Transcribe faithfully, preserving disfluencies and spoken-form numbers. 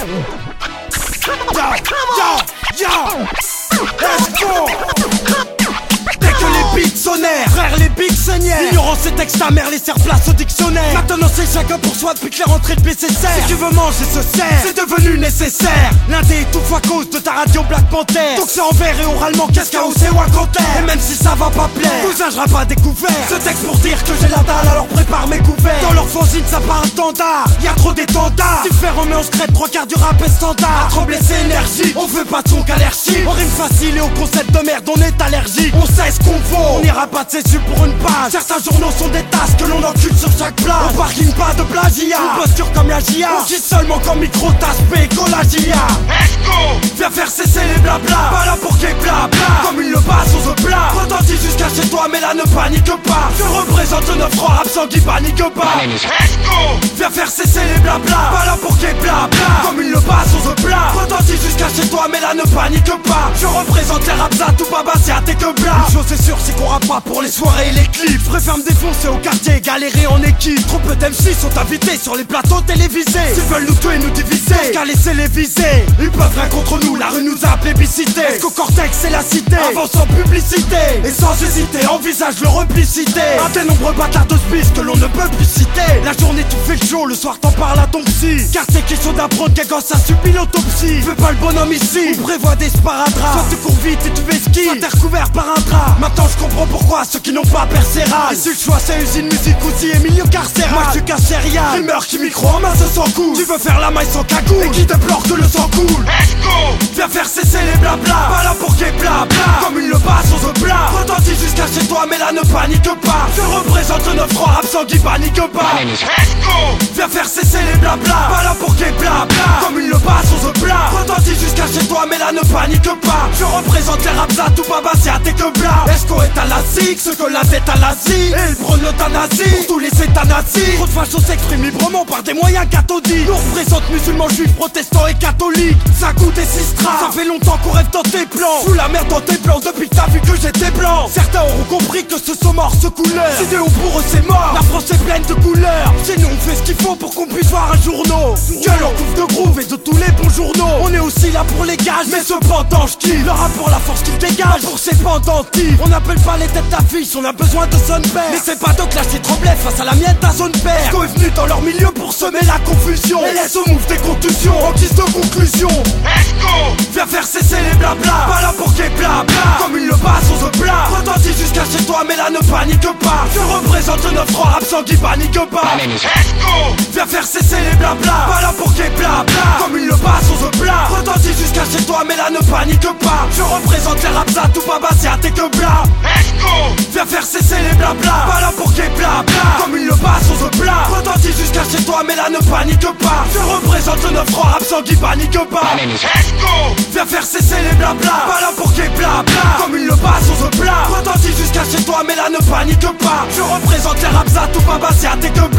Yo, yo, let's go. Dès que les beats sonnèrent, frère les bigs saignaient. L'ignorance et texte ta mère, laisser place au dictionnaire. Maintenant c'est chacun pour soi depuis que les rentrées de B C C. Si tu veux manger ce cerf, c'est devenu nécessaire. L'indé étouffe à cause de ta radio Black Panther. Donc c'est envers et oralement, qu'est-ce qu'a osé Wakanter. Et même si ça va pas plaire, cousin je pas découvert ce texte pour dire que j'ai la dalle, alors prépare mes couverts. Dans leur fanzine ça part un standard, y'a trop d'étendards. Différents mais on se crête, trois quarts du rap est standard. À trembler c'est énergie, on veut pas de son qu'allergie. On rime facile et au concept de merde on est allergique. On sait ce qu'on vaut, on ira pas de sécu pour une page. Certains journaux sont des tasses que l'on encule sur chaque plage. On parking pas de plagiat, une posture comme la J A. On dit seulement comme micro tasse P collagia. Let's go. Viens faire cesser les blabla, pas là pour qu'il y ait blabla. Comme une le passe aux œufs plats, retentit jusqu'à chez toi mais là ne panique pas. Je représente le neuf trois rap sans qui panique pas. Let's go. Viens faire cesser les blabla, pas là pour qu'il y ait blabla. Comme une le passe aux œufs plats, retentit jusqu'à chez toi mais là ne panique pas. Je représente les raps à tout baba c'est à tes que bla. Une chose est sûre c'est qu'on rappe pas pour les soirées et les clips. Je préfère me défoncer au quartier, galérer en équipe. Trop peu d'M C sont invités sur les plateaux télévisés. S'ils veulent nous tuer, nous diviser, qu'à laisser les viser. Ils peuvent rien contre nous, la rue nous a plébiscité. Est-ce qu'au cortex c'est la cité, avance sans publicité et sans hésiter, envisage le replicité. Un des nombreux bâtards de spice que l'on ne peut plus citer. La journée tu fais le show, le soir t'en parles à ton psy. Car c'est question d'apprendre qu'un gosse a subi l'autopsie. Fais pas le bonhomme ici, on prévoit des sparadraps. Soit tu cours vite et tu fais ski, soit t'es recouvert par un drap. Maintenant je comprends pourquoi ceux qui n'ont pas perséral. Ici le choix c'est usine musique aussi et milieu carcéral. Moi je suis cassérial, rumeur qui micro en main se sent cool. Tu veux faire la maille sans cagoule et qui déplore que le sang coule. Let's go. Viens faire cesser les blabla, pas là pour qu'il y ait blabla. Comme une le passe aux œufs plats, retentit jusqu'à chez toi mais là ne panique pas. Je représente le neuf trois rap sans qui panique pas. Let's go. Viens faire cesser les blabla, pas là pour qu'il y ait blabla. Comme une le passe aux œufs plats, retentit jusqu'à chez toi mais là ne panique pas. Je représente les raps à tout baba c'est à tes que bla. Esco est à la zig, ce que la tête à l'Asie. Et il prône l'euthanasie pour tous les états-nazis. Trop de fachos s'expriment librement par des moyens cathodiques. Nous représente musulmans, juifs, protestants et catholiques. Ça coûte et sistra, ça fait longtemps qu'on rêve dans tes plans. Sous la merde dans tes plans depuis que t'as vu que j'étais blanc. Certains auront compris que ce sont morts ce couleur. Sidéon pour eux c'est mort, la France est pleine de couleurs. Chez nous on fait ce qu'il faut pour qu'on puisse voir un journaux. Gueule en couvre de groove et de tous les bons journaux. On est aussi là pour les gages, mais cependant je kiffe. Le rap pour la force qu'il dégage, pour ses pendentifs. On n'appelle pas les têtes d'affiche, on a besoin de son père. Mais c'est pas de clasher trembler face à la mienne ta zone père. Esco est venu dans leur milieu pour semer la confusion et laisse au move des contusions en guise de conclusion. Esco, viens faire cesser les blabla, pas là pour qu'il y ait blabla. Comme une le passe aux œufs plats, retentit jusqu'à chez toi mais là ne panique pas. Je représente le neuf trois rap sans qui panique pas. Esco, viens faire cesser les blabla, pas là pour qu'il y ait blabla. Comme une le passe aux œufs plats, retentit jusqu'à chez toi mais là ne panique pas. Je représente les raps à tout baba c'est à tes que bla. Esco, viens faire cesser les blabla, pas là pour qu'il y ait blabla. Comme une le passe aux œufs plats, retentit jusqu'à chez toi mais là ne panique pas. Je représente le neuf trois rap sans qui panique pas. Esco, viens faire cesser les blabla, pas là pour qu'il y ait blabla. Comme une le passe aux œufs plats, retentit jusqu'à chez toi mais là ne panique pas. Je représente les raps à tout baba c'est à tes que